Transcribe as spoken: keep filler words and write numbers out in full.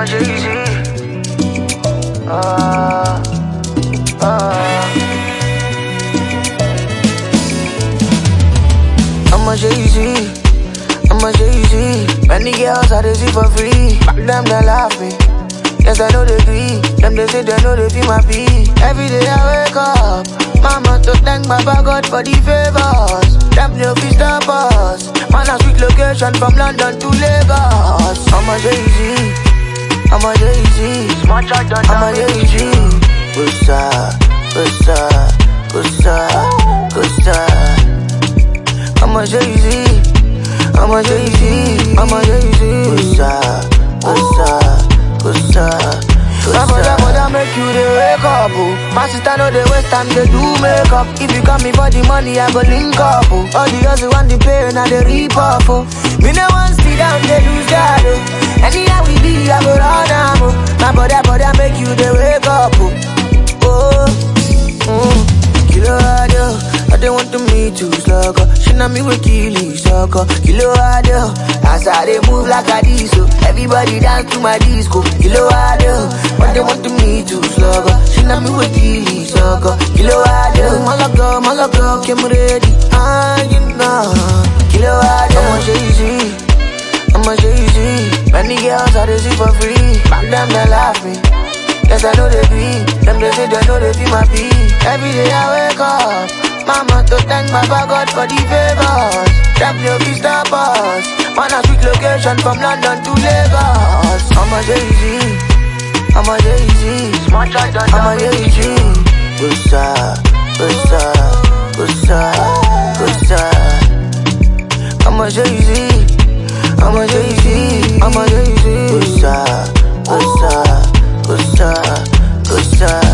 Jay-Z. Ah, ah. I'm a Jay-Z. I'm a Jay-Z. Many girls I they see for free. Back them they laugh me. Yes, I know they agree. Them they say they know they feel my pee. Every day I wake up, mama to thank Baba God for the favors. Them no fi stop us. Man a sweet location from London to Lagos. I'm a Jay-Z. I'm a Jay-Z. I'm a Jay-Z. What's up? What's up? What's up? What's up? I'm a Jay-Z. I'm a Jay-Z. I'm a Jay-Z. What's up? What's up? What's up? My brother, brother, make you the wake up, oh. My sister know the waste time, they do makeup. If you got me for the money, I go link up, oh. All the girls who want the pain, and they rip off, oh. Me no want sit down, they lose that, oh. Anyhow we be, I go run am, oh. My brother, brother, make you the wake up, oh. Oh, mm. Kilo audio, I don't want to meet you, slugger. She know me with killing, sucker. Kilo audio, as I they move like a diesel. Everybody dance to my disco. Kilo audio, but they want to meet you, slugger. She know me with killing, sucker. Kilo audio, malaga, malaga, came ready. Ah, you know. Kilo audio, I'm a Jay-Z. I'm a Jay-Z. Many girls I they see for free. Back them they laugh me. Yes, I know they be. Them they say they know they feel my pee. Every day I wake up, mama to thank Baba God for the favors. Them no fi stop us. Man a sweet location from London to Lagos. I'm a Jay-Z. I'm a Jay-Z. I'm a Jay-Z. What's up? What's up? What's up? What's up? I'm a Jay-Z. I'm a Jay-Z. I'm a Jay-Z. What's up? What's up? What's up? What's up?